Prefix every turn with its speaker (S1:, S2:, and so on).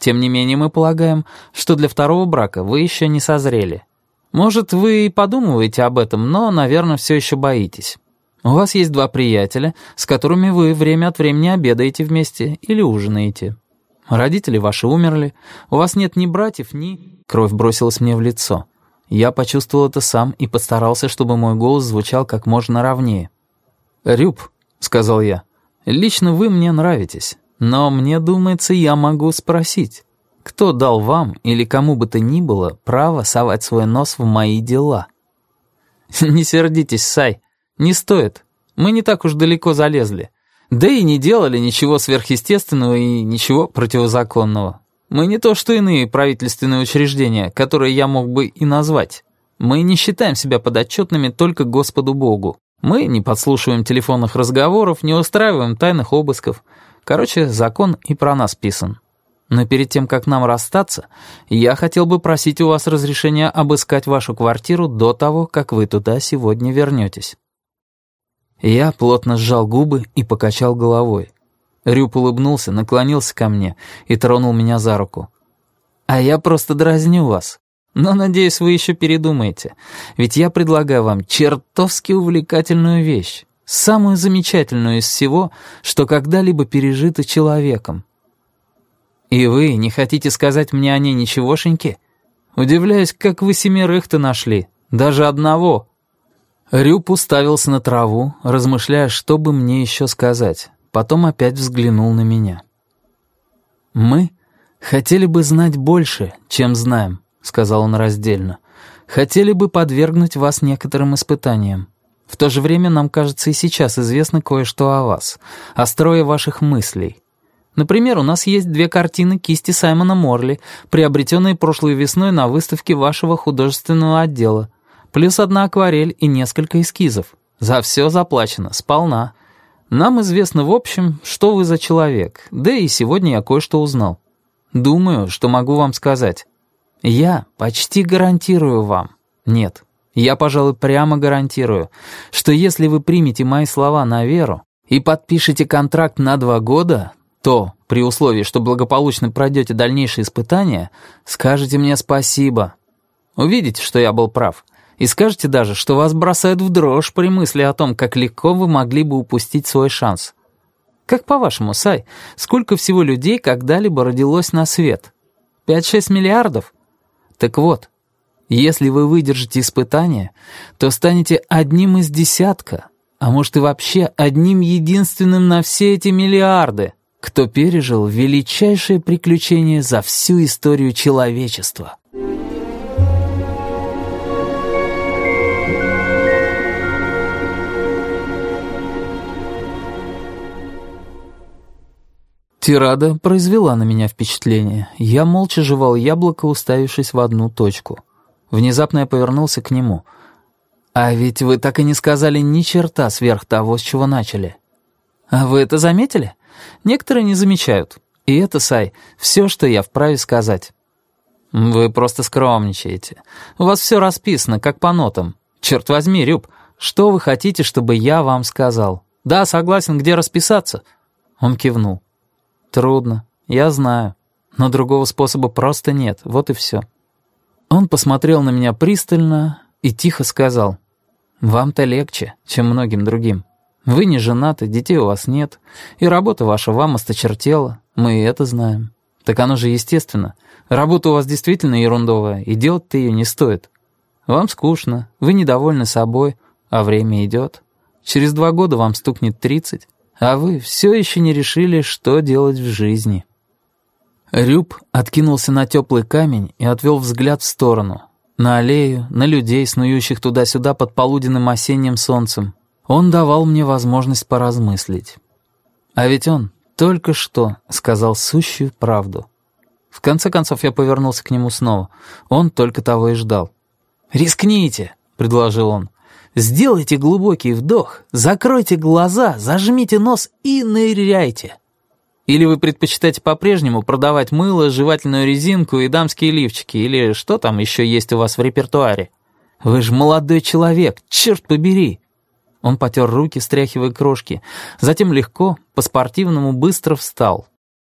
S1: Тем не менее, мы полагаем, что для второго брака вы еще не созрели. Может, вы и подумываете об этом, но, наверное, все еще боитесь. У вас есть 2 приятеля, с которыми вы время от времени обедаете вместе или ужинаете. Родители ваши умерли, у вас нет ни братьев, ни...» Кровь бросилась мне в лицо. Я почувствовал это сам и постарался, чтобы мой голос звучал как можно ровнее. «Рюб», — сказал я, — «лично вы мне нравитесь, но мне думается, я могу спросить, кто дал вам или кому бы то ни было право совать свой нос в мои дела?» «Не сердитесь, Сай, не стоит, мы не так уж далеко залезли. Да и не делали ничего сверхъестественного и ничего противозаконного. Мы не то что иные правительственные учреждения, которые я мог бы и назвать. Мы не считаем себя подотчетными только Господу Богу. Мы не подслушиваем телефонных разговоров, не устраиваем тайных обысков. Короче, закон и про нас писан. Но перед тем, как нам расстаться, я хотел бы просить у вас разрешения обыскать вашу квартиру до того, как вы туда сегодня вернетесь». Я плотно сжал губы и покачал головой. Рюб улыбнулся, наклонился ко мне и тронул меня за руку. «А я просто дразню вас. Но, надеюсь, вы еще передумаете. Ведь я предлагаю вам чертовски увлекательную вещь. Самую замечательную из всего, что когда-либо пережито человеком. И вы не хотите сказать мне о ней ничегошеньки? Удивляюсь, как вы 7-то нашли. Даже одного». Рюб уставился на траву, размышляя, что бы мне еще сказать. Потом опять взглянул на меня. «Мы хотели бы знать больше, чем знаем», — сказал он раздельно. «Хотели бы подвергнуть вас некоторым испытаниям. В то же время нам, кажется, и сейчас известно кое-что о вас, о строе ваших мыслей. Например, у нас есть 2 картины кисти Саймона Морли, приобретенные прошлой весной на выставке вашего художественного отдела, плюс 1 акварель и несколько эскизов. За все заплачено, сполна. Нам известно в общем, что вы за человек, да и сегодня я кое-что узнал. Думаю, что могу вам сказать. Я почти гарантирую вам. Нет, я, пожалуй, прямо гарантирую, что если вы примете мои слова на веру и подпишете контракт на 2 года, то, при условии, что благополучно пройдете дальнейшие испытания, скажете мне спасибо. Увидите, что я был прав. И скажете даже, что вас бросают в дрожь при мысли о том, как легко вы могли бы упустить свой шанс. Как по-вашему, Сай, сколько всего людей когда-либо родилось на свет? 5-6 миллиардов? Так вот, если вы выдержите испытание, то станете одним из десятка, а может и вообще одним единственным на все эти миллиарды, кто пережил величайшее приключение за всю историю человечества. Тирада произвела на меня впечатление. Я молча жевал яблоко, уставившись в одну точку. Внезапно я повернулся к нему. «А ведь вы так и не сказали ни черта сверх того, с чего начали». «А вы это заметили? Некоторые не замечают. И это, Сай, все, что я вправе сказать». «Вы просто скромничаете. У вас все расписано, как по нотам. Черт возьми, Рюб, что вы хотите, чтобы я вам сказал? Да, согласен, где расписаться?» Он кивнул. «Трудно, я знаю, но другого способа просто нет, вот и все». Он посмотрел на меня пристально и тихо сказал: «Вам-то легче, чем многим другим. Вы не женаты, детей у вас нет, и работа ваша вам осточертела, мы и это знаем. Так оно же естественно. Работа у вас действительно ерундовая, и делать-то ее не стоит. Вам скучно, вы недовольны собой, а время идет. Через 2 года вам стукнет 30. А вы все еще не решили, что делать в жизни». Рюб откинулся на теплый камень и отвел взгляд в сторону. На аллею, на людей, снующих туда-сюда под полуденным осенним солнцем. Он давал мне возможность поразмыслить. А ведь он только что сказал сущую правду. В конце концов я повернулся к нему снова. Он только того и ждал. «Рискните», — предложил он. «Сделайте глубокий вдох, закройте глаза, зажмите нос и ныряйте. Или вы предпочитаете по-прежнему продавать мыло, жевательную резинку и дамские лифчики, или что там еще есть у вас в репертуаре? Вы же молодой человек, черт побери!» Он потер руки, стряхивая крошки, затем легко, по-спортивному быстро встал.